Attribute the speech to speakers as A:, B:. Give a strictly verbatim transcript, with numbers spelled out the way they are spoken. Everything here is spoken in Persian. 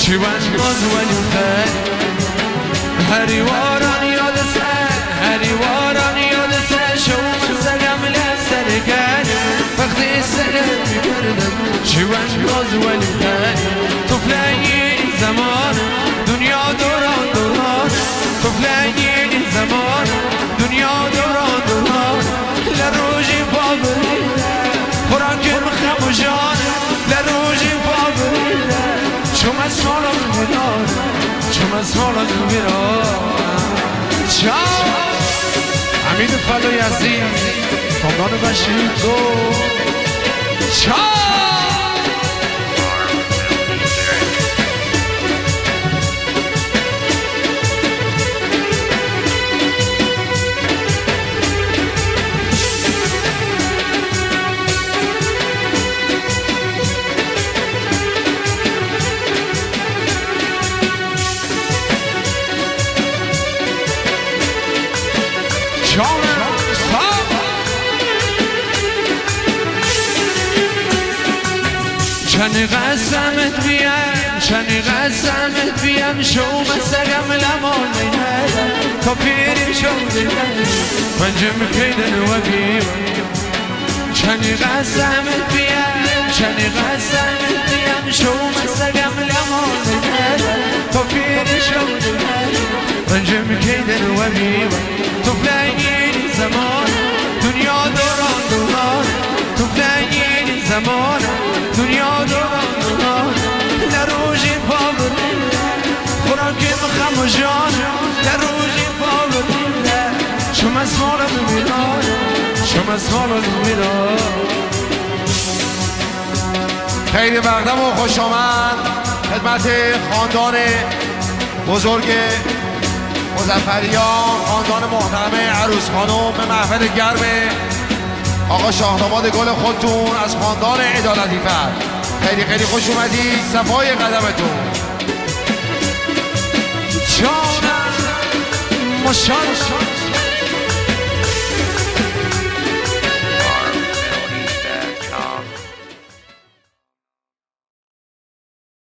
A: چونداز ولی خیلی هری واران یاد سر هری واران یاد سر شوم سرم لسر گلی وقتی سرم میکردم چونداز ولی خیلی طفلای زمان دنیا دوران دوران طفلای زمان دنیا دوران دوران لروجی بابری خوراکم خموشان لروجی بابری چوم از مالم میران چوم از مالم میران چاو امید فلوی عزیز خاندان بشیر گو چاو چنی قسمت بیم چنی قسمت بیم شو مسگم لمان نیدم تا پیری شو دیدم پنجم کیدن و بیم چنی قسمت بیم چنی قسمت بیم شو مسگم لمان نیدم تا پیری شو دیدم پنجم کیدن و بیم تو فلنگی زمان دنیا دوران دوران تو فلنگی زمان دنیا دوران دوران لروجی بابری خوراکم خموشان لروجی بابری شما اسمارا بمیران شما اسمارا بمیران
B: خیلی مقدم و خوش آمد خدمت خاندان بزرگ مظفریان خاندان محترم عروس خانم به محفل گرم آقا شاهناماد گل خودتون از خاندان عدالتی فر خیلی خیلی خوش اومدید صفای قدمتون
A: جانم ماشاءالله